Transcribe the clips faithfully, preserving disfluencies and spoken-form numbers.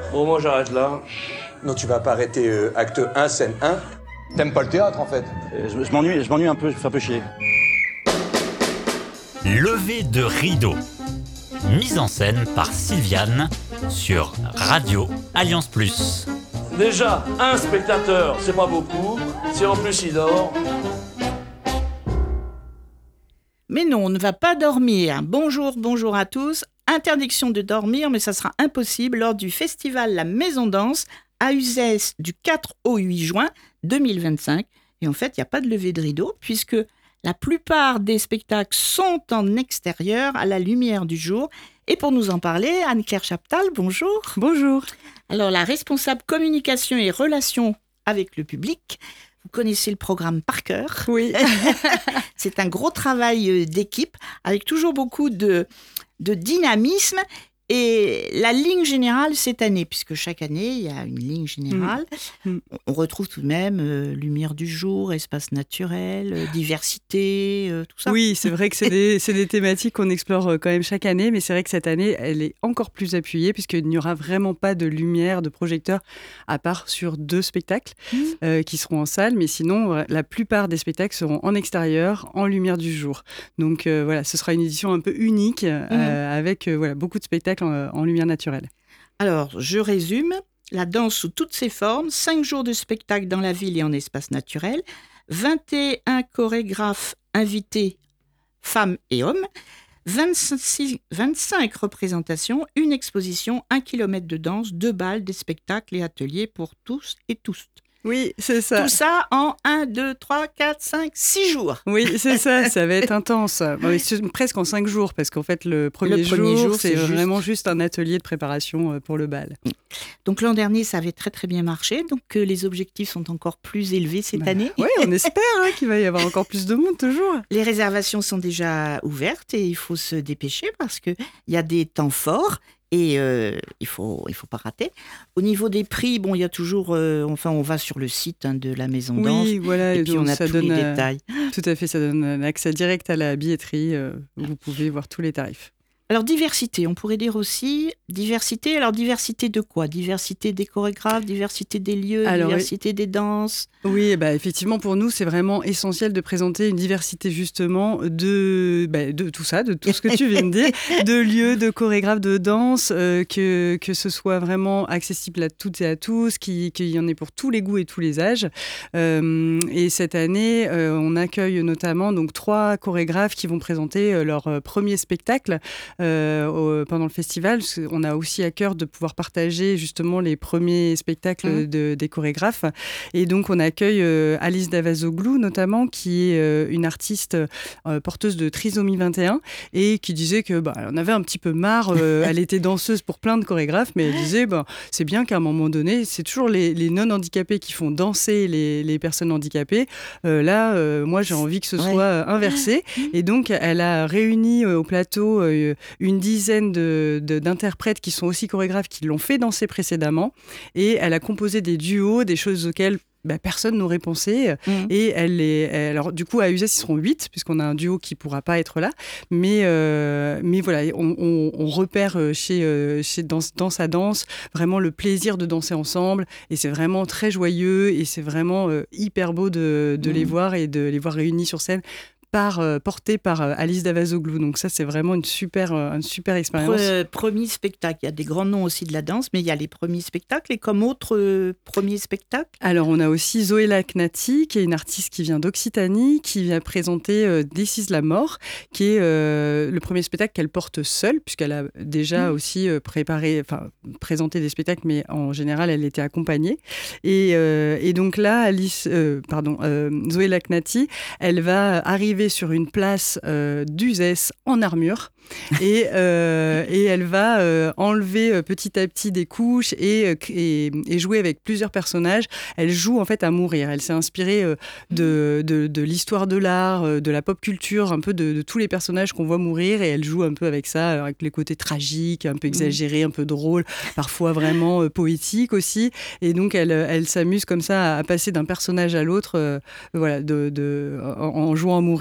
Bon, moi j'arrête là. Non, tu vas pas arrêter euh, acte un, scène un. T'aimes pas le théâtre, en fait. Euh, je, je m'ennuie, je m'ennuie un peu, je me fais un peu chier. Levé de rideau. Mise en scène par Sylviane sur Radio Alliance Plus. Déjà, un spectateur, c'est pas beaucoup. Si en plus il dort... Mais non, on ne va pas dormir. Bonjour, bonjour à tous. Interdiction de dormir, mais ça sera impossible lors du festival La Maison Danse à Uzès du quatre au huit juin deux mille vingt-cinq. Et en fait, il n'y a pas de lever de rideau puisque la plupart des spectacles sont en extérieur à la lumière du jour. Et pour nous en parler, Anne-Claire Chaptal, bonjour. Bonjour. Alors, la responsable communication et relations avec le public, vous connaissez le programme par cœur. Oui. C'est un gros travail d'équipe avec toujours beaucoup de, de dynamisme. Et la ligne générale cette année, puisque chaque année, il y a une ligne générale, mmh. on retrouve tout de même euh, lumière du jour, espace naturel, euh, diversité, euh, tout ça. Oui, c'est vrai que c'est des, c'est des thématiques qu'on explore euh, quand même chaque année, mais c'est vrai que cette année, elle est encore plus appuyée, puisqu'il n'y aura vraiment pas de lumière, de projecteur, à part sur deux spectacles mmh. euh, qui seront en salle, mais sinon, la plupart des spectacles seront en extérieur, en lumière du jour. Donc euh, voilà, ce sera une édition un peu unique, euh, mmh. avec euh, voilà, beaucoup de spectacles En, en lumière naturelle. Alors, je résume. La danse sous toutes ses formes, cinq jours de spectacle dans la ville et en espace naturel, vingt et un chorégraphes invités, femmes et hommes, vingt-six, vingt-cinq représentations, une exposition, un kilomètre de danse, deux balles, des spectacles et ateliers pour tous et tous. Oui, c'est ça. Tout ça en un, deux, trois, quatre, cinq, six jours. Oui, c'est ça, ça va être intense. Oui, c'est presque en cinq jours, parce qu'en fait, le premier, le premier jour, jour, c'est, c'est vraiment juste... juste un atelier de préparation pour le bal. Donc l'an dernier, ça avait très très bien marché, donc euh, les objectifs sont encore plus élevés cette bah, année. Oui, on espère hein, qu'il va y avoir encore plus de monde, toujours. Les réservations sont déjà ouvertes et il faut se dépêcher parce qu'il y a des temps forts. Et euh, il faut il faut pas rater. Au niveau des prix, bon, il y a toujours, euh, enfin, on va sur le site hein, de la Maison Danse. Oui, voilà, et puis on a ça tous donne, les détails. Tout à fait, ça donne un accès direct à la billetterie euh, où vous pouvez voir tous les tarifs. Alors, diversité, on pourrait dire aussi diversité. Alors, diversité de quoi ? Diversité des chorégraphes, diversité des lieux, alors, diversité oui. des danses. Oui, bah, effectivement, pour nous, c'est vraiment essentiel de présenter une diversité, justement, de, bah, de tout ça, de tout ce que tu viens de dire, de lieux, de chorégraphes, de danse, euh, que, que ce soit vraiment accessible à toutes et à tous, qu'il, qu'il y en ait pour tous les goûts et tous les âges. Euh, et cette année, euh, on accueille notamment donc, trois chorégraphes qui vont présenter euh, leur euh, premier spectacle. Euh, au, pendant le festival, on a aussi à cœur de pouvoir partager justement les premiers spectacles mmh. de, des chorégraphes. Et donc, on accueille euh, Alice Davazoglou, notamment, qui est euh, une artiste euh, porteuse de trisomie vingt et un et qui disait que bah, elle en avait un petit peu marre. Euh, elle était danseuse pour plein de chorégraphes, mais elle disait bah, c'est bien qu'à un moment donné, c'est toujours les, les non-handicapés qui font danser les, les personnes handicapées. Euh, là, euh, moi, j'ai envie que ce ouais. soit inversé. Et donc, elle a réuni euh, au plateau euh, une dizaine de, de, d'interprètes qui sont aussi chorégraphes, qui l'ont fait danser précédemment. Et elle a composé des duos, des choses auxquelles bah, personne n'aurait pensé. Mmh. Et elle est, elle, alors, du coup, à Uzès, ils seront huit, puisqu'on a un duo qui ne pourra pas être là. Mais, euh, mais voilà, on, on, on repère chez, euh, chez Danse, Danse à Danse vraiment le plaisir de danser ensemble. Et c'est vraiment très joyeux et c'est vraiment euh, hyper beau de, de mmh. les voir et de les voir réunis sur scène. Par, euh, porté par euh, Alice Davazoglou. Donc ça, c'est vraiment une super, euh, une super expérience. Pre- premier spectacle. Il y a des grands noms aussi de la danse, mais il y a les premiers spectacles. Et comme autre euh, premier spectacle ? Alors, on a aussi Zoé Lacnati, qui est une artiste qui vient d'Occitanie, qui vient présenter euh, This is la mort, qui est euh, le premier spectacle qu'elle porte seule, puisqu'elle a déjà mmh. aussi euh, préparé, enfin, présenté des spectacles, mais en général, elle était accompagnée. Et, euh, et donc là, Alice, euh, pardon, euh, Zoé Lacnati, elle va arriver sur une place euh, d'Uzès en armure et, euh, et elle va euh, enlever euh, petit à petit des couches et, et, et jouer avec plusieurs personnages. Elle joue en fait à mourir. Elle s'est inspirée euh, de, de, de l'histoire de l'art, euh, de la pop culture, un peu de, de tous les personnages qu'on voit mourir et elle joue un peu avec ça, avec les côtés tragiques, un peu exagérés, un peu drôles, parfois vraiment euh, poétiques aussi. Et donc elle, elle s'amuse comme ça à, à passer d'un personnage à l'autre euh, voilà, de, de, en, en jouant à mourir.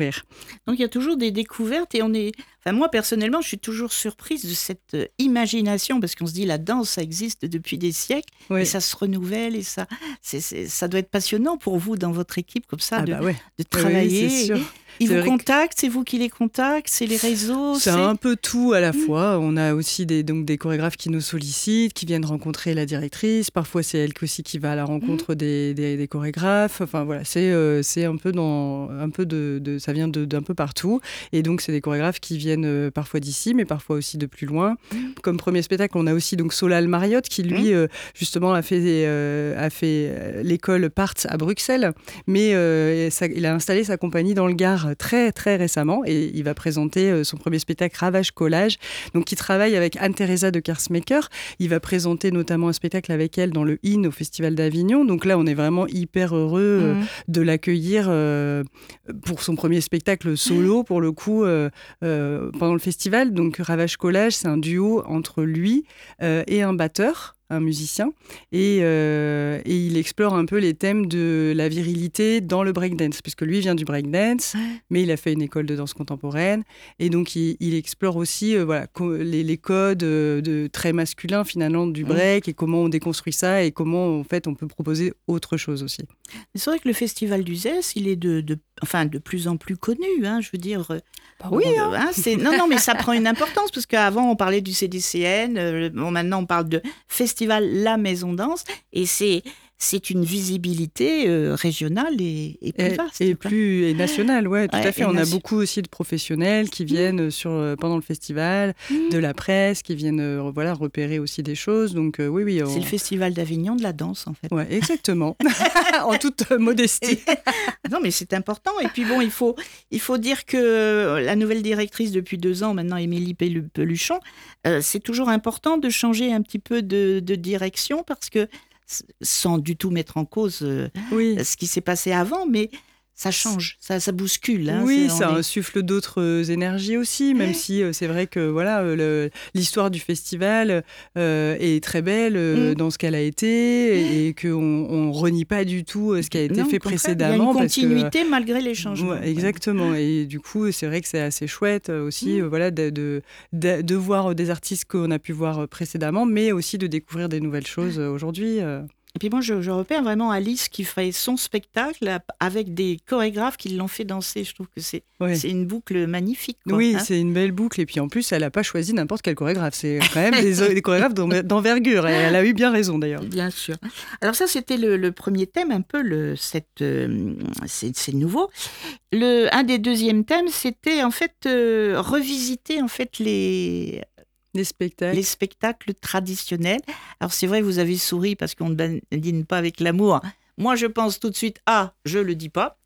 découvrir. Donc il y a toujours des découvertes et on est... Enfin, moi, personnellement, je suis toujours surprise de cette euh, imagination parce qu'on se dit la danse, ça existe depuis des siècles Oui. et ça se renouvelle et ça, c'est, c'est, ça doit être passionnant pour vous dans votre équipe comme ça Ah de, bah ouais. de travailler. Oui, c'est sûr. Ils C'est vous vrai que- contactent, c'est vous qui les contactez, c'est les réseaux. C'est un peu tout à la fois. On a aussi des, donc des chorégraphes qui nous sollicitent, qui viennent rencontrer la directrice. Parfois, c'est elle aussi qui va à la rencontre des, des, des chorégraphes. Enfin voilà, c'est, euh, c'est un peu dans un peu de, de ça vient de, d'un peu partout. Et donc, c'est des chorégraphes qui viennent euh, parfois d'ici, mais parfois aussi de plus loin. Comme premier spectacle, on a aussi donc Solal Mariotte qui lui euh, justement a fait euh, a fait euh, l'école Parts à Bruxelles, mais euh, ça, il a installé sa compagnie dans le Gard très très récemment et il va présenter euh, son premier spectacle Ravage Collage. Donc il travaille avec Anne-Theresa de Kersmaker. Il va présenter notamment un spectacle avec elle dans le In au Festival d'Avignon. Donc là, on est vraiment hyper heureux euh, Mmh. de l'accueillir euh, pour son premier spectacle solo pour le coup euh, euh, pendant le festival. Donc Ravage Collage, c'est un duo entre lui euh, et un batteur, un musicien, et, euh, et il explore un peu les thèmes de la virilité dans le breakdance, puisque lui vient du breakdance, mais il a fait une école de danse contemporaine, et donc il, il explore aussi euh, voilà, co- les, les codes euh, de, très masculins finalement du break, et comment on déconstruit ça, et comment en fait on peut proposer autre chose aussi. C'est vrai que le festival d'Uzès, il est de, de, enfin, de plus en plus connu, hein, je veux dire. Bah oui, Bon, hein, c'est... Non, non, mais ça prend une importance, parce qu'avant, on parlait du C D C N, euh, bon, maintenant, on parle de Festival La Maison Danse, et c'est, c'est une visibilité euh, régionale et, et plus Et, vaste. et quoi. plus et national, ouais, tout Ouais, à fait. et On a nation- beaucoup aussi de professionnels qui viennent sur euh, pendant le festival, Mmh. de la presse, qui viennent euh, voilà repérer aussi des choses. Donc euh, oui, oui. C'est on- le Festival d'Avignon de la danse, en fait. Ouais, exactement. En toute euh, modestie. Non, mais c'est important. Et puis bon, il faut, il faut dire que la nouvelle directrice depuis deux ans, maintenant Émilie Pelu- Peluchon, euh, c'est toujours important de changer un petit peu de, de direction parce que, s- sans du tout mettre en cause euh, Oui. ce qui s'est passé avant, mais ça change, ça, ça bouscule. Hein, Oui, c'est- on ça est- insuffle d'autres euh, énergies aussi, même si euh, c'est vrai que voilà, euh, le- l'histoire du festival euh, est très belle euh, Mm. dans ce qu'elle a été et, et qu'on on renie pas du tout euh, ce qui a été Non, fait au contraire, précédemment. Il y a une parce que- continuité malgré les changements. Ouais, exactement. Et du coup, c'est vrai que c'est assez chouette euh, aussi, euh, voilà, de, de, de, de voir des artistes qu'on a pu voir euh, précédemment, mais aussi de découvrir des nouvelles choses euh, aujourd'hui. euh. Et puis moi, je, je repère vraiment Alice qui fait son spectacle avec des chorégraphes qui l'ont fait danser. Je trouve que c'est, Ouais. c'est une boucle magnifique. Quoi, Oui, hein. c'est une belle boucle. Et puis en plus, elle n'a pas choisi n'importe quel chorégraphe. C'est quand même des, des chorégraphes d'en- d'envergure. Et elle a eu bien raison d'ailleurs. Bien sûr. Alors ça, c'était le, le premier thème, un peu, le, cette, euh, c'est, c'est nouveau. Le, un des deuxièmes thèmes, c'était en fait euh, revisiter en fait les, Les spectacles. les spectacles traditionnels. Alors c'est vrai, vous avez souri parce qu'on ne badine pas avec l'amour. Moi, je pense tout de suite, ah, je le dis pas.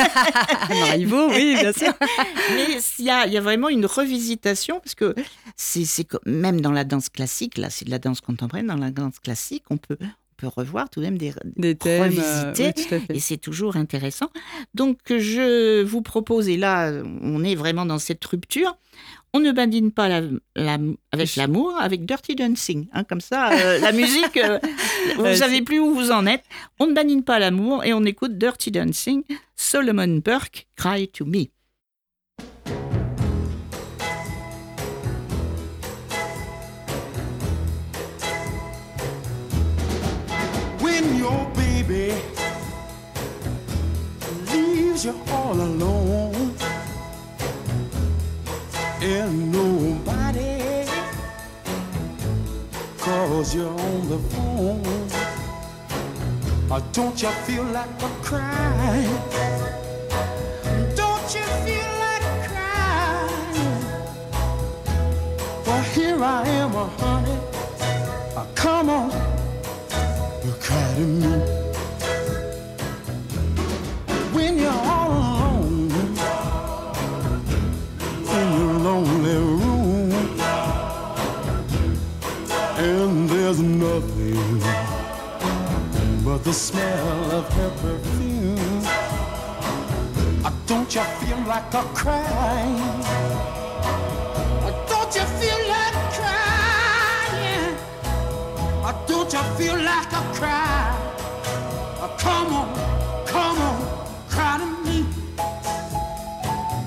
Marivaux, oui, bien sûr. Mais il y a, il y a vraiment une revisitation, parce que c'est, c'est comme- même dans la danse classique, là, c'est de la danse contemporaine, dans la danse classique, on peut, on peut revoir tout de même des, Des thèmes. euh, revisiter, oui, tout à fait. et c'est toujours intéressant. Donc, je vous propose, et là, on est vraiment dans cette rupture, on ne badine pas la, la- avec l'amour, avec Dirty Dancing. Hein, comme ça, euh, la musique, euh, vous ne Ouais, savez plus où vous en êtes. On ne badine pas l'amour et on écoute Dirty Dancing, Solomon Burke, Cry to Me. When your baby leaves you all alone and nobody calls you on the phone, or don't you feel like a crying? Don't you feel like crying? Well, here I am, uh, honey. Uh, come on. You cry to me when you're all alone in your lonely room, and there's nothing but the smell of her perfume. Uh, Don't you feel like a crying? Uh, Don't you feel like crying? Uh, Don't you feel like a cry? Uh, Come on, come on, cry to me.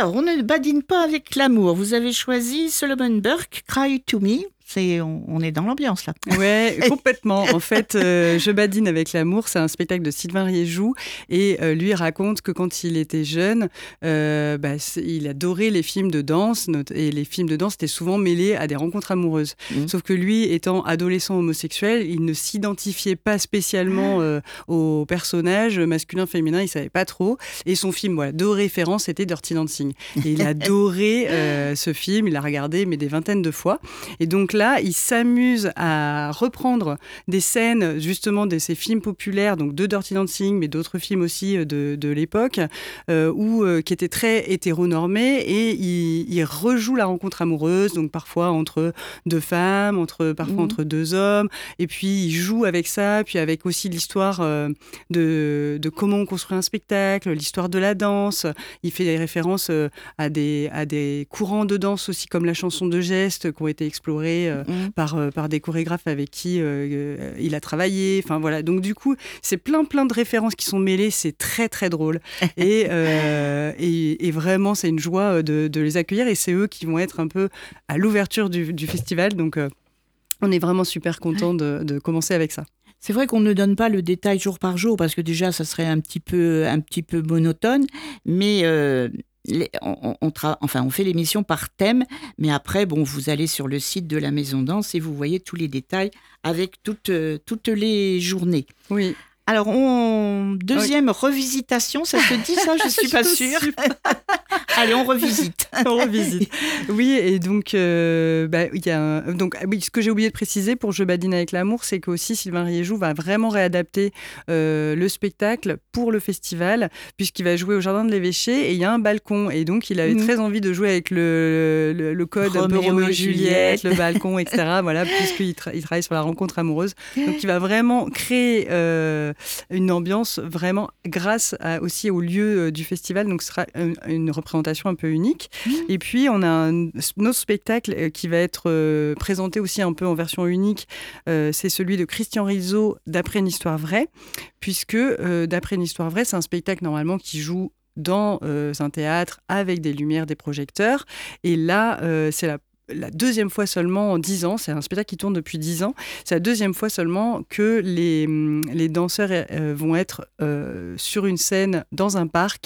Alors, on ne badine pas avec l'amour. Vous avez choisi Solomon Burke, Cry to Me. C'est, on, on est dans l'ambiance là. Ouais, complètement. En fait, euh, Je badine avec l'amour, c'est un spectacle de Sylvain Riéjoux et euh, lui raconte que quand il était jeune, euh, bah, il adorait les films de danse et les films de danse étaient souvent mêlés à des rencontres amoureuses. Mmh. Sauf que lui, étant adolescent homosexuel, il ne s'identifiait pas spécialement euh, aux personnages masculins, féminins, il savait pas trop. Et son film, voilà, de référence, c'était Dirty Dancing. Et il adorait euh, ce film, il l'a regardé mais des vingtaines de fois. Et donc là, il s'amuse à reprendre des scènes justement de ces films populaires, donc de Dirty Dancing, mais d'autres films aussi de, de l'époque, euh, où, euh, qui étaient très hétéronormés, et il, il rejoue la rencontre amoureuse, donc parfois entre deux femmes, entre, parfois mmh. entre deux hommes, et puis il joue avec ça, puis avec aussi l'histoire euh, de, de comment on construit un spectacle, l'histoire de la danse. Il fait des références euh, à, des, à des courants de danse aussi, comme la chanson de geste, qui ont été explorés euh, mmh. par, euh, par des chorégraphes avec qui euh, euh, il a travaillé. Enfin voilà, donc du coup, c'est plein plein de références qui sont mêlées, c'est très très drôle. et, euh, et, et vraiment, c'est une joie de, de les accueillir, et c'est eux qui vont être un peu à l'ouverture du, du festival. Donc euh, on est vraiment super contents de, de commencer avec ça. C'est vrai qu'on ne donne pas le détail jour par jour, parce que déjà, ça serait un petit peu, un petit peu monotone, mais... Euh... Les, on, on, tra- enfin, on fait l'émission par thème, mais après, bon, vous allez sur le site de la Maison Danse et vous voyez tous les détails avec toutes, euh, toutes les journées. Oui. Alors, on... deuxième oui. revisitation, ça se dit ça? Je ne suis pas sûre. Allez, on revisite. on revisite. Oui, et donc, euh, bah, y a un... donc oui, ce que j'ai oublié de préciser pour Je badine avec l'amour, c'est qu'aussi Sylvain Riéjoux va vraiment réadapter euh, le spectacle pour le festival, puisqu'il va jouer au Jardin de l'Évêché, et il y a un balcon. Et donc, il avait mmh. très envie de jouer avec le, le, le code Roméo un peu Roméo et Juliette, Juliette, le balcon, et cetera. Voilà, puisqu'il tra- il travaille sur la rencontre amoureuse. Donc, il va vraiment créer... Euh, une ambiance vraiment grâce à, aussi au lieu du festival, donc ce sera une, une représentation un peu unique. Mmh. Et puis on a un, un autre spectacle qui va être euh, présenté aussi un peu en version unique, euh, c'est celui de Christian Rizzo, D'après une histoire vraie, puisque euh, D'après une histoire vraie, c'est un spectacle normalement qui joue dans euh, un théâtre avec des lumières, des projecteurs, et là euh, c'est la la deuxième fois seulement en dix ans, c'est un spectacle qui tourne depuis dix ans, c'est la deuxième fois seulement que les, les danseurs euh, vont être euh, sur une scène dans un parc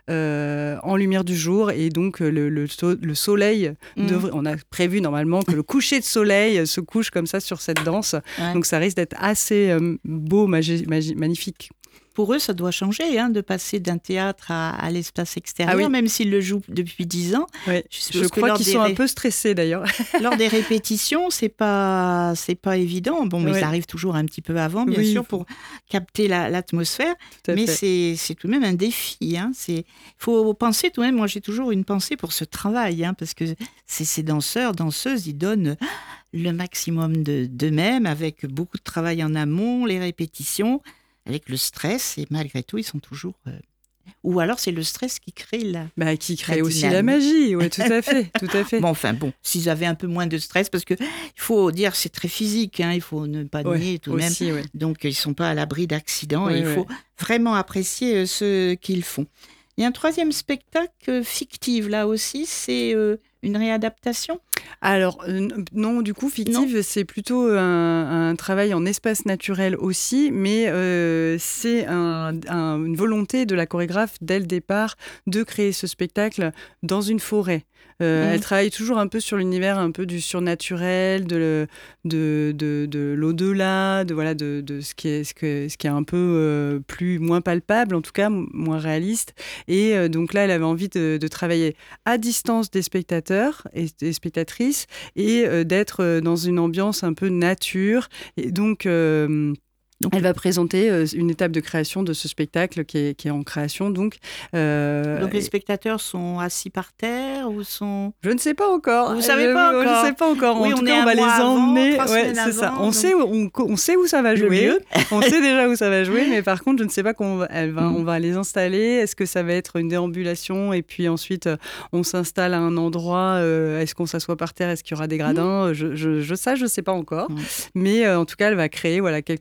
euh, en lumière du jour, et donc le, le, le soleil, mmh. devrait, on a prévu normalement que le coucher de soleil se couche comme ça sur cette danse, ouais. donc ça risque d'être assez euh, beau, magi- magi- magnifique. Pour eux, ça doit changer, hein, de passer d'un théâtre à, à l'espace extérieur, ah oui. même s'ils le jouent depuis dix ans. Oui. Je, Je crois qu'ils sont ré... un peu stressés, d'ailleurs. Lors des répétitions, c'est pas, c'est pas évident. Bon, mais oui. ça arrive toujours un petit peu avant, bien oui. sûr, pour capter la, l'atmosphère. Mais c'est, c'est tout de même un défi. Hein. Il faut penser tout de même, moi j'ai toujours une pensée pour ce travail, hein, parce que c'est, ces danseurs, danseuses, ils donnent le maximum de, d'eux-mêmes, avec beaucoup de travail en amont, les répétitions, avec le stress, et malgré tout, ils sont toujours... Euh... Ou alors, c'est le stress qui crée la... Bah, qui crée la aussi la magie, oui, tout à fait, tout à fait. Bon, enfin, bon, s'ils avaient un peu moins de stress, parce qu'il faut dire, c'est très physique, hein, il faut ne pas ouais, nier tout de même. Ouais. Donc, ils ne sont pas à l'abri d'accidents, ouais, et il ouais. faut vraiment apprécier ce qu'ils font. Il y a un troisième spectacle fictif, là aussi, c'est... Euh... Une réadaptation ? Alors, euh, non, du coup, fictive, non. c'est plutôt un, un travail en espace naturel aussi, mais euh, c'est un, un, une volonté de la chorégraphe, dès le départ, de créer ce spectacle dans une forêt. Euh, mmh. Elle travaille toujours un peu sur l'univers un peu du surnaturel, de, le, de, de, de l'au-delà, de, voilà, de, de ce, qui est, ce, que, ce qui est un peu euh, plus, moins palpable, en tout cas, moins réaliste. Et euh, donc là, elle avait envie de, de travailler à distance des spectateurs et des spectatrices, et euh, d'être euh, dans une ambiance un peu nature. Et donc... Euh, Donc, elle va présenter euh, une étape de création de ce spectacle qui est, qui est en création. Donc, euh, donc les spectateurs sont assis par terre ou sont... Je ne sais pas encore. Vous ne savez pas je, encore Je ne sais pas encore. Oui, en on tout est cas, on va les emmener. Avant, ouais, c'est avant, ça. On, donc... sait où, on, on sait où ça va jouer. On sait déjà où ça va jouer, mais par contre, je ne sais pas qu'on va, elle va, mm. on va les installer. Est-ce que ça va être une déambulation et puis ensuite, on s'installe à un endroit. Euh, est-ce qu'on s'assoit par terre? Est-ce qu'il y aura des gradins? mm. je, je, je, Ça, je ne sais pas encore. Mm. Mais euh, en tout cas, elle va créer voilà, quelque chose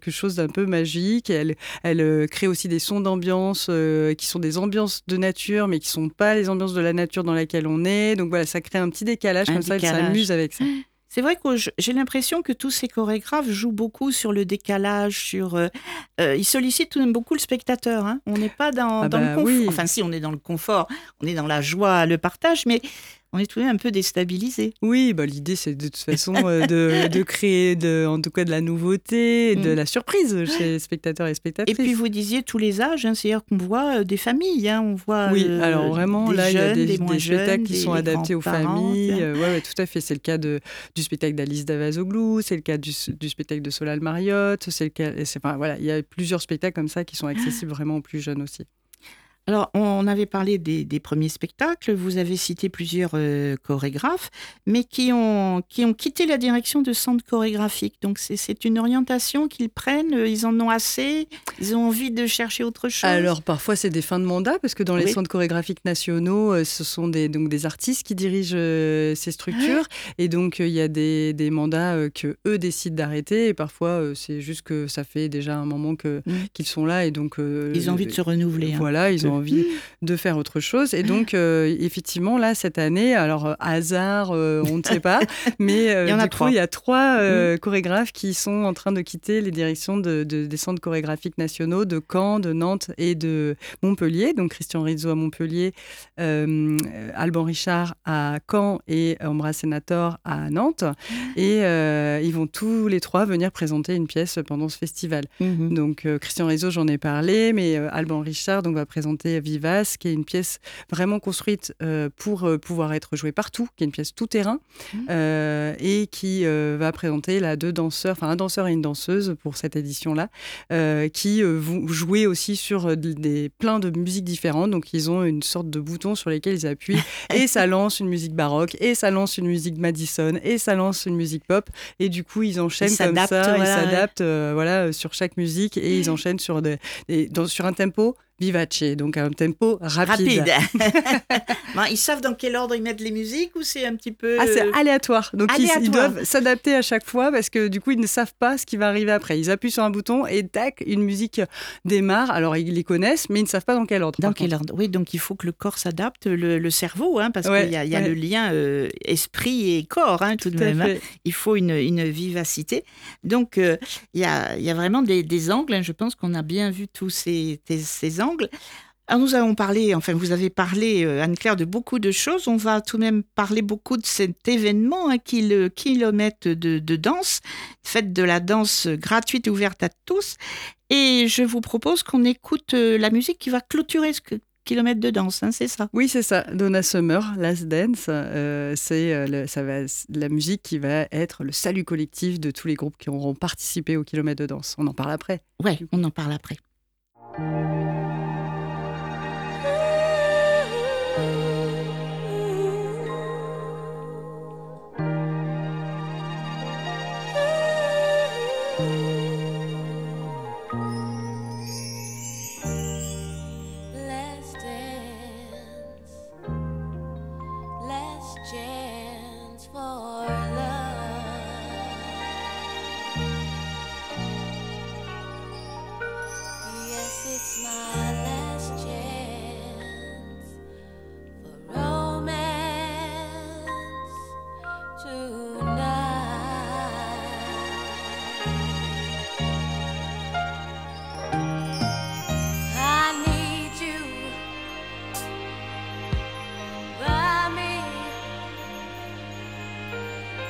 un peu magiques. Elle, elle euh, crée aussi des sons d'ambiance euh, qui sont des ambiances de nature, mais qui ne sont pas les ambiances de la nature dans laquelle on est. Donc voilà, ça crée un petit décalage, Un comme ça, décalage. elle s'amuse avec ça. C'est vrai que je- j'ai l'impression que tous ces chorégraphes jouent beaucoup sur le décalage, sur euh, euh, ils sollicitent tout de même beaucoup le spectateur. Hein. On n'est pas dans, Ah dans bah le confort. oui. Enfin, si, on est dans le confort, on est dans la joie, le partage, mais on est tout de même un peu déstabilisé. Oui, bah, l'idée, c'est de toute façon euh, de, de créer, de, en tout cas, de la nouveauté, de Mm. la surprise chez les spectateurs et Et spectatrices. puis vous disiez tous les âges, hein, c'est-à-dire qu'on voit euh, des familles, hein, on voit Oui, euh, alors vraiment, des là, il y a jeunes, des, des des moins jeunes, spectacles qui des- sont des adaptés aux grands-parents, familles. tiens. Euh, ouais, ouais, tout à fait. C'est le cas de, du spectacle d'Alice Davazoglou, c'est le cas du, du spectacle de Solal Mariotte, c'est le cas. et c'est- Enfin, voilà, il y a plusieurs spectacles comme ça qui sont accessibles vraiment aux plus jeunes aussi. Alors, on avait parlé des, des premiers spectacles, vous avez cité plusieurs euh, chorégraphes, mais qui ont, qui ont quitté la direction de centres chorégraphiques. Donc, c'est, c'est une orientation qu'ils prennent, euh, ils en ont assez, ils ont envie de chercher autre chose. Alors parfois c'est des fins de mandat parce que dans les Oui. centres chorégraphiques nationaux, euh, ce sont des, donc des artistes qui dirigent euh, ces structures et donc euh, il y a des, des mandats euh, que eux décident d'arrêter et parfois euh, c'est juste que ça fait déjà un moment que, Mm. qu'ils sont là et donc euh, Ils ont envie de se renouveler. hein. Voilà, ils ont envie de faire autre chose. Et donc, euh, effectivement, là, cette année, alors, euh, hasard, euh, on ne sait pas, mais euh, Il y en a du coup, trois. il y a trois euh, chorégraphes qui sont en train de quitter les directions de, de- des centres chorégraphiques nationaux de Caen, de Nantes et de Montpellier. Donc, Christian Rizzo à Montpellier, euh, Alban Richard à Caen et Ambra Senator à Nantes. Et euh, ils vont tous les trois venir présenter une pièce pendant ce festival. Mhm. Donc, euh, Christian Rizzo, j'en ai parlé, mais euh, Alban Richard donc, va présenter Vivace, qui est une pièce vraiment construite euh, pour euh, pouvoir être jouée partout, qui est une pièce tout-terrain, euh, et qui euh, va présenter là, deux danseurs, enfin un danseur et une danseuse pour cette édition-là, euh, qui euh, vont jouer aussi sur euh, des, plein de musiques différentes. Donc, ils ont une sorte de bouton sur lesquels ils appuient, et ça lance une musique baroque, et ça lance une musique Madison, et ça lance une musique pop, et du coup, ils enchaînent Ils comme s'adaptent, ça, voilà, ils ouais. s'adaptent euh, voilà, sur chaque musique, et ils enchaînent sur, des, des- dans- sur un tempo vivace, donc un tempo rapide. Rapide. Bon, ils savent dans quel ordre ils mettent les musiques ou c'est un petit peu... Ah, c'est aléatoire. Donc, ils- Ils, aléatoire. doivent s'adapter à chaque fois parce que du coup, ils ne savent pas ce qui va arriver après. Ils appuient sur un bouton et tac, une musique démarre. Alors, ils les connaissent, mais ils ne savent pas dans quel ordre. Dans par quel contre. ordre? Oui, donc il faut que le corps s'adapte, le, le cerveau, hein, parce Ouais, qu'il y a, il y a ouais. le lien euh, esprit et corps, hein, tout, de Tout à même. hein. fait. Il faut une, une vivacité. Donc, euh, il y, a, il y a vraiment des, des angles. hein. Je pense qu'on a bien vu tous ces, ces, ces angles. Alors, nous avons parlé, enfin, vous avez parlé, euh, Anne-Claire, de beaucoup de choses. On va tout de même parler beaucoup de cet événement, hein, qui est le kilomètre de, de danse, fête de la danse gratuite et ouverte à tous. Et je vous propose qu'on écoute euh, la musique qui va clôturer ce que- kilomètre de danse, hein, c'est ça? Oui, c'est ça. Donna Summer, Last Dance, euh, c'est euh, le- ça va, la musique qui va être le salut collectif de tous les groupes qui auront participé au kilomètre de danse. On en parle après. Ouais, on en parle après. Let's dance, last chance for love. Yes, it's my last chance for romance tonight. I need you by me.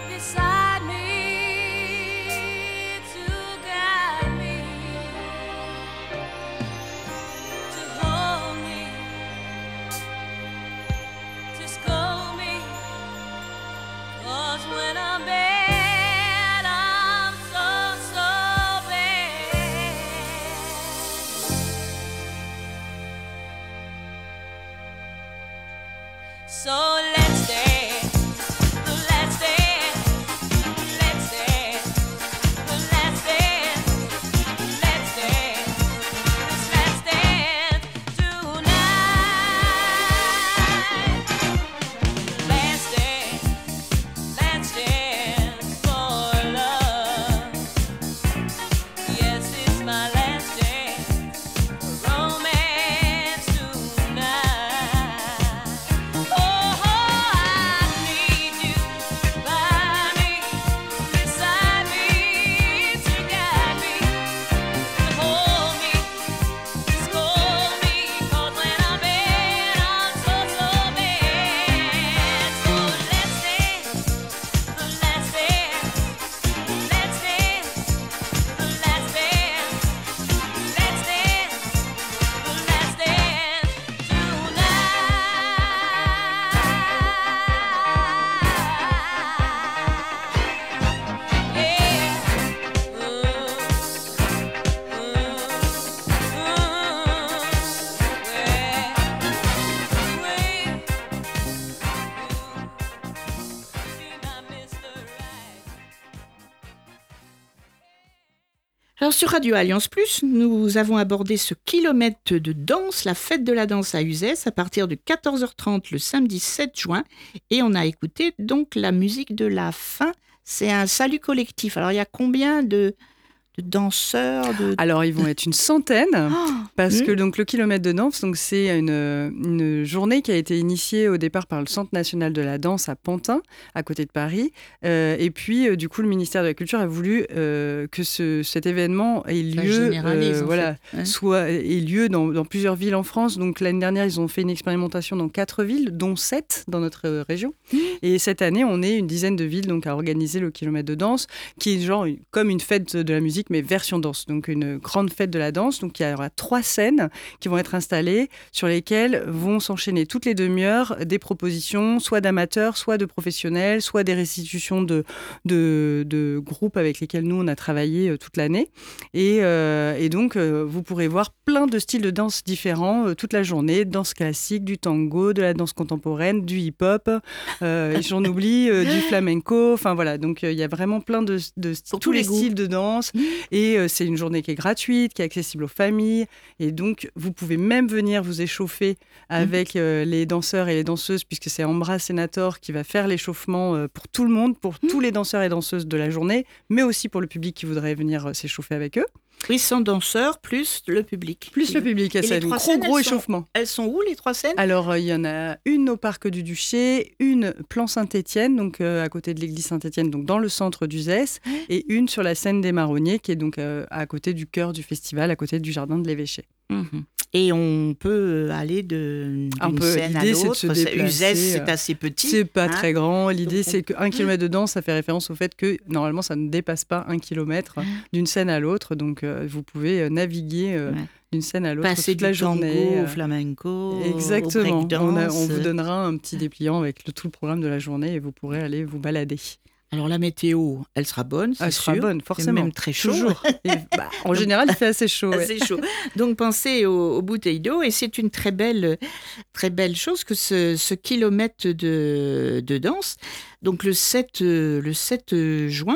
Alors sur Radio Alliance Plus, nous avons abordé ce kilomètre de danse, la fête de la danse à Uzès, à partir de quatorze heures trente le samedi sept juin. Et on a écouté donc la musique de la fin. C'est un salut collectif. Alors il y a combien de, de danseurs de... Alors, ils vont être une centaine, Oh, parce mmh. que donc, le kilomètre de danse, donc, c'est une, une journée qui a été initiée au départ par le Centre national de la danse à Pantin, à côté de Paris. Euh, et puis, euh, du coup, le ministère de la Culture a voulu euh, que ce, cet événement ait Ça lieu, généralise, en voilà, fait. Ouais. soit ait lieu dans, dans plusieurs villes en France. Donc, l'année dernière, ils ont fait une expérimentation dans quatre villes, dont sept dans notre euh, région. Mmh. Et cette année, on est une dizaine de villes donc, à organiser le kilomètre de danse, qui est genre une- comme une fête de la musique, mais version danse. Donc, une grande fête de la danse. Donc, il y aura trois scènes qui vont être installées sur lesquelles vont s'enchaîner toutes les demi-heures des propositions, soit d'amateurs, soit de professionnels, soit des restitutions de, de, de groupes avec lesquels nous, on a travaillé euh, toute l'année. Et, euh, et donc, euh, vous pourrez voir plein de styles de danse différents euh, toute la journée. Danse classique, du tango, de la danse contemporaine, du hip-hop, euh, et j'en oublie, euh, du flamenco. Enfin, voilà. Donc, euh, il y a vraiment plein de, de styles, Pour tous tous les les goûts. styles de danse. Et euh, c'est une journée qui est gratuite, qui est accessible aux familles. Et donc, vous pouvez même venir vous échauffer avec euh, les danseurs et les danseuses, puisque c'est Ambra Senator qui va faire l'échauffement euh, pour tout le monde, pour tous les danseurs et danseuses de la journée, mais aussi pour le public qui voudrait venir euh, s'échauffer avec eux. Oui, cent danseurs plus le public. Plus le public, et Et c'est les un trois gros, scènes, gros elles sont- échauffement. Elles sont où, les trois scènes? Alors, euh, il y en a une au Parc du Duché, une plan Saint-Étienne, donc euh, à côté de l'église Saint-Étienne, donc dans le centre d'Uzès, et une sur la scène des Marronniers, qui est donc euh, à côté du cœur du festival, à côté du jardin de l'évêché. Mhm. Et on peut aller de, On d'une peut- scène à l'idée, c'est de l'autre. se C'est- déplacer, Uzès, c'est euh, assez petit. C'est pas hein. très grand. L'idée, Donc, c'est on- qu'un kilomètre de danse, ça fait référence au fait que normalement, ça ne dépasse pas un kilomètre d'une scène à l'autre. Donc, euh, vous pouvez euh, naviguer euh, Ouais. d'une scène à l'autre Passer toute du la tango journée. au euh, flamenco, Exactement. au On, breakdance. a- on vous donnera un petit dépliant avec le- tout le programme de la journée et vous pourrez aller vous balader. Alors la météo, elle sera bonne, c'est Elle sera sûr. bonne, C'est forcément. même très chaud. Toujours. Et, bah, en général, il fait assez chaud. ouais. Assez chaud. Donc pensez aux, aux bouteilles d'eau et c'est une très belle, très belle chose que ce, ce kilomètre de, de danse. Donc le sept, euh, le sept juin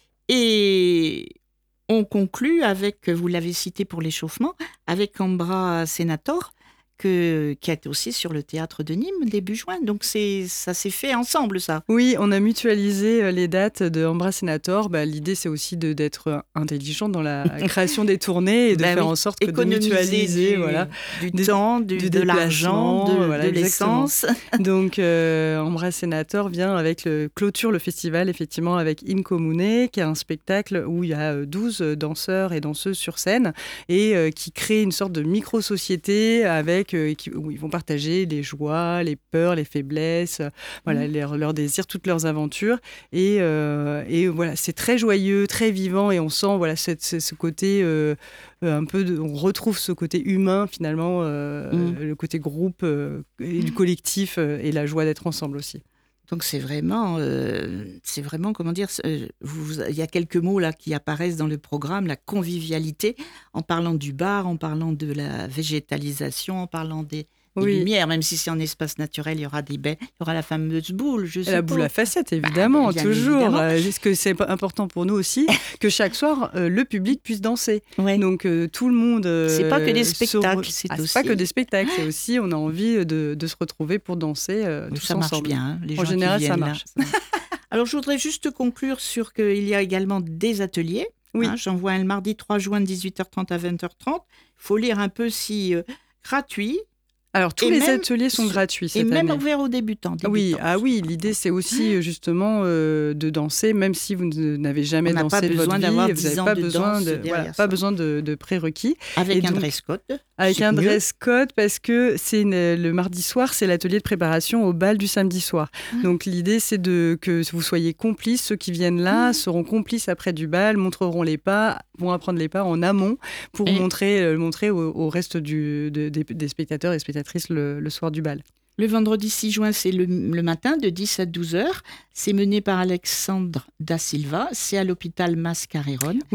et on conclut avec, vous l'avez cité pour l'échauffement, avec Ambra Senator. Que, qui est aussi sur le théâtre de Nîmes début juin. Donc c'est, ça s'est fait ensemble, ça. Oui, on a mutualisé euh, les dates de Ambra Senator. Bah, l'idée, c'est aussi de, d'être euh, intelligent dans la création des tournées et de Bah faire oui, en sorte que de économiser mutualiser du, voilà, du du- temps, du, du de l'argent, de, déplacement, voilà, de exactement. l'essence. Donc, euh, Ambra Senator vient avec le clôture le festival, effectivement, avec In Comune, qui est un spectacle où il y a euh, douze danseurs et danseuses sur scène et euh, qui crée une sorte de micro-société avec, euh, qui- où ils vont partager les joies, les peurs, les faiblesses, euh, voilà, Mmh. leurs, leurs désirs, toutes leurs aventures. Et, euh, et voilà, c'est très joyeux, très vivant et on sent voilà, cette- ce, ce côté euh, euh, un peu, de- on retrouve ce côté humain finalement, euh, Mmh. le côté groupe euh, et du collectif euh, et la joie d'être ensemble aussi. Donc c'est vraiment, euh, c'est vraiment comment dire, c'est, euh, vous- vous- il y a quelques mots là qui apparaissent dans le programme, la convivialité, en parlant du bar, en parlant de la végétalisation, en parlant des, des Oui. lumières, même si c'est en espace naturel, il y aura des baies, il y aura la fameuse boule, je Et sais la pas. boule à facettes, évidemment, Bah, bien toujours. évidemment. Euh, Est-ce que c'est pas important pour nous aussi que chaque soir, euh, le public puisse danser. Ouais. Donc, euh, tout le monde... euh, C'est pas que des se spectacles, re- c'est Ah, aussi- pas que des spectacles, c'est aussi, on a envie de, de se retrouver pour danser euh, Oui, tous ça marche ensemble. bien, hein, les En gens général, qui ça viennent là. marche. Alors je voudrais juste conclure sur qu'il y a également des ateliers. Oui. Hein, j'en vois un le mardi trois juin de dix-huit heures trente à vingt heures trente. Il faut lire un peu si euh, gratuit. Alors, tous Et les même ateliers sont sur- gratuits Et cette même année. ouvert aux débutants. Oui, débutants. ah oui, l'idée c'est aussi euh, justement euh, de danser, même si vous ne- n'avez jamais On n'a dansé pas de votre besoin vie, d'avoir vous dix n'avez ans pas de besoin danse de, derrière voilà, ça. pas besoin de, de prérequis. Avec Et un donc- dress code. Avec c'est un mieux. dress code parce que c'est une- le mardi soir, c'est l'atelier de préparation au bal du samedi soir. Mmh. Donc l'idée c'est de que vous soyez complices. Ceux qui viennent là seront complices après du bal, montreront les pas, vont apprendre les pas en amont pour Et- montrer, euh, montrer au, au reste du, de- des, des spectateurs et spectatrices le, le soir du bal. Le vendredi six juin, c'est le, le matin de dix à douze heures. C'est mené par Alexandre Da Silva. C'est à l'hôpital Mascareron. Oui.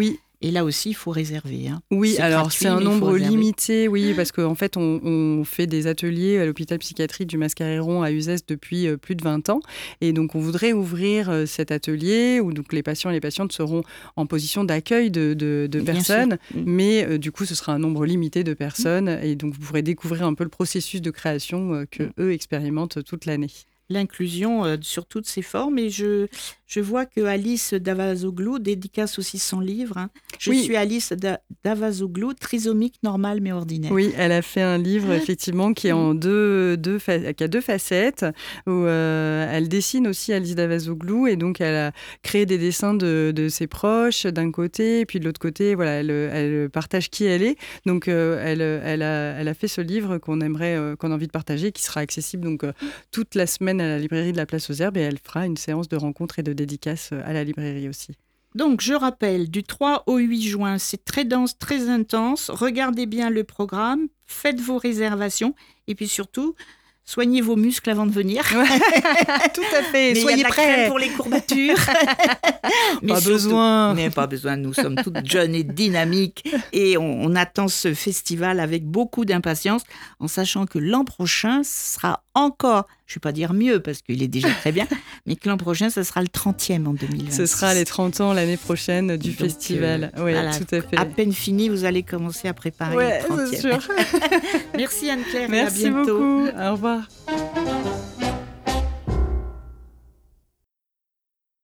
Et là aussi, il faut réserver. Hein. Oui, c'est alors gratuit, c'est un mais il faut nombre réserver. limité, oui, parce qu'en fait, on, on fait des ateliers à l'hôpital psychiatrique du Mascareiron à Uzès depuis euh, plus de vingt ans. Et donc, on voudrait ouvrir euh, cet atelier où donc, les patients et les patientes seront en position d'accueil de, de, de Bien personnes. sûr. Mm. Mais euh, du coup, ce sera un nombre limité de personnes. Et donc, vous pourrez découvrir un peu le processus de création euh, que Mm. eux expérimentent toute l'année. L'inclusion euh, sur toutes ses formes. Et je, je vois que Alice Davazoglou dédicace aussi son livre. hein. Je Oui. suis Alice Da- Davazoglou, trisomique normale mais ordinaire. Oui, elle a fait un livre effectivement qui est en deux, deux fa- qui a deux facettes où euh, elle dessine aussi Alice Davazoglou et donc elle a créé des dessins de, de ses proches d'un côté et puis de l'autre côté voilà elle, elle partage qui elle est donc euh, elle, elle, a, elle a fait ce livre qu'on aimerait euh, qu'on a envie de partager qui sera accessible donc euh, toute la semaine à la librairie de la Place aux Herbes et elle fera une séance de rencontres et de dédicaces à la librairie aussi. Donc, je rappelle, du trois au huit juin, c'est très dense, très intense. Regardez bien le programme, faites vos réservations et puis surtout, soignez vos muscles avant de venir. Tout à fait, Mais il y a soyez de la crème prêts. pour les courbatures. Mais Pas surtout- besoin. Mais pas besoin, nous sommes toutes jeunes et dynamiques et on, on attend ce festival avec beaucoup d'impatience en sachant que l'an prochain ce sera encore, je ne vais pas dire mieux parce qu'il est déjà très bien, mais que l'an prochain, ce sera le trentième en deux mille vingt-six. Ce sera les trente ans l'année prochaine du Donc, festival. euh, oui, voilà. tout à fait. À peine fini, vous allez commencer à préparer Ouais, le trentième. c'est sûr. Merci Anne-Claire et à Merci bientôt. beaucoup. Au revoir.